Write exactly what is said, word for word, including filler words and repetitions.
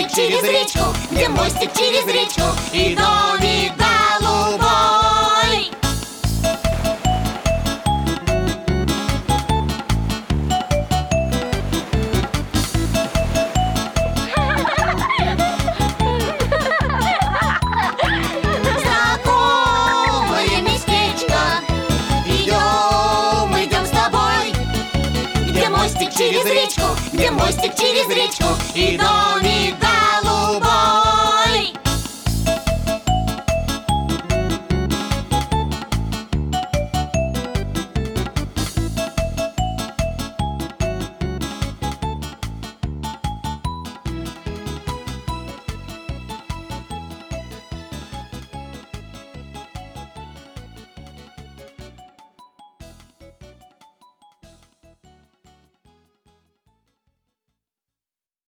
мостик через речку, где мостик через речку, и домик голубой. Знакомое местечко, идем, идем с тобой. Где мостик через речку, где мостик через речку, и домик голубой.